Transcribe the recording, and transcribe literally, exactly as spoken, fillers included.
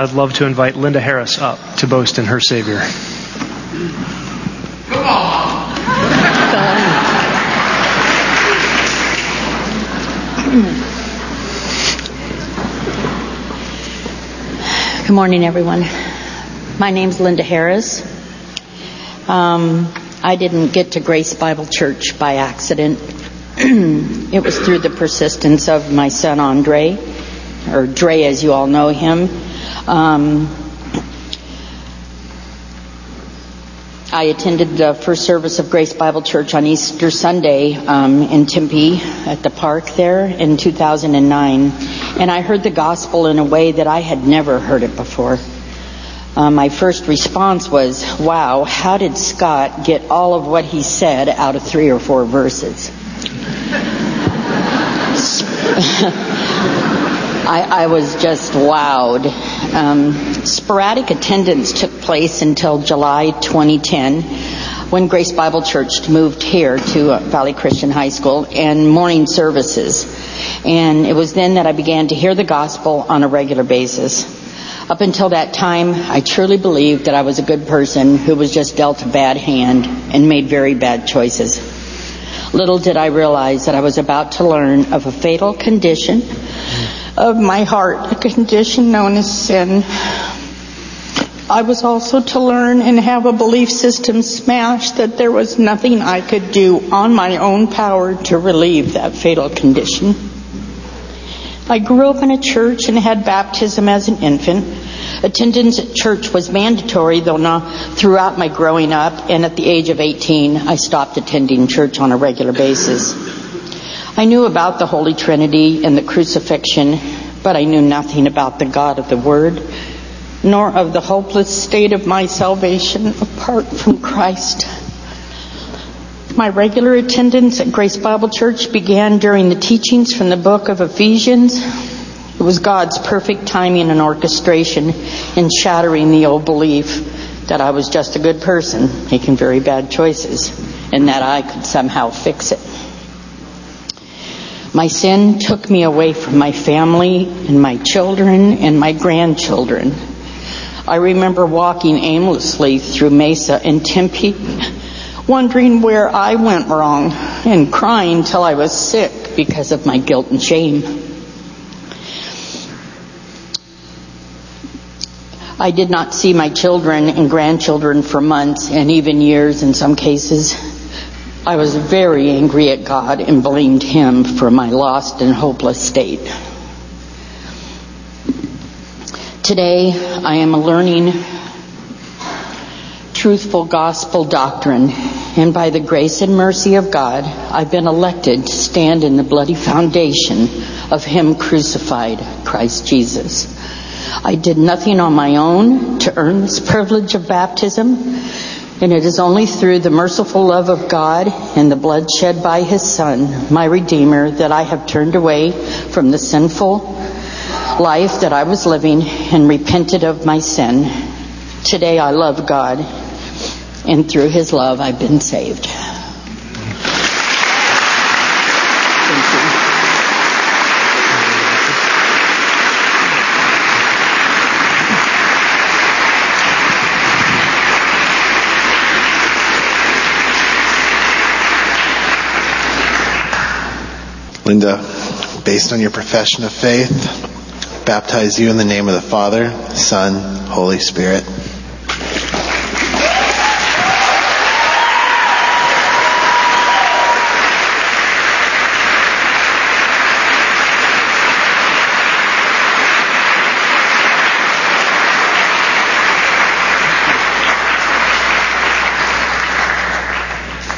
I'd love to invite Linda Harris up to boast in her Savior. Come on. Good morning, everyone. My name's Linda Harris. Um, I didn't get to Grace Bible Church by accident. It was through the persistence of my son Andre, or Dre as you all know him. Um, I attended the first service of Grace Bible Church on Easter Sunday um, in Tempe at the park there in two thousand nine. And I heard the gospel in a way that I had never heard it before. Uh, my first response was, wow, how did Scott get all of what he said out of three or four verses? I, I was just wowed. Um, sporadic attendance took place until July twenty ten, when Grace Bible Church moved here to Valley Christian High School, and morning services. And it was then that I began to hear the gospel on a regular basis. Up until that time, I truly believed that I was a good person who was just dealt a bad hand and made very bad choices. Little did I realize that I was about to learn of a fatal condition of my heart, a condition known as sin. I was also to learn and have a belief system smashed that there was nothing I could do on my own power to relieve that fatal condition. I grew up in a church and had baptism as an infant. Attendance at church was mandatory, though not throughout my growing up, and at the age of eighteen, I stopped attending church on a regular basis. I knew about the Holy Trinity and the crucifixion, but I knew nothing about the God of the Word, nor of the hopeless state of my salvation apart from Christ. My regular attendance at Grace Bible Church began during the teachings from the book of Ephesians. It was God's perfect timing and orchestration in shattering the old belief that I was just a good person making very bad choices and that I could somehow fix it. My sin took me away from my family and my children and my grandchildren. I remember walking aimlessly through Mesa and Tempe, wondering where I went wrong and crying till I was sick because of my guilt and shame. I did not see my children and grandchildren for months and even years in some cases. I was very angry at God and blamed Him for my lost and hopeless state. Today, I am learning truthful gospel doctrine, and by the grace and mercy of God, I've been elected to stand in the bloody foundation of Him crucified, Christ Jesus. I did nothing on my own to earn this privilege of baptism, and it is only through the merciful love of God and the blood shed by His Son, my Redeemer, that I have turned away from the sinful life that I was living and repented of my sin. Today I love God, and through His love I've been saved. Thank you. Linda, based on your profession of faith, baptize you in the name of the Father, Son, Holy Spirit.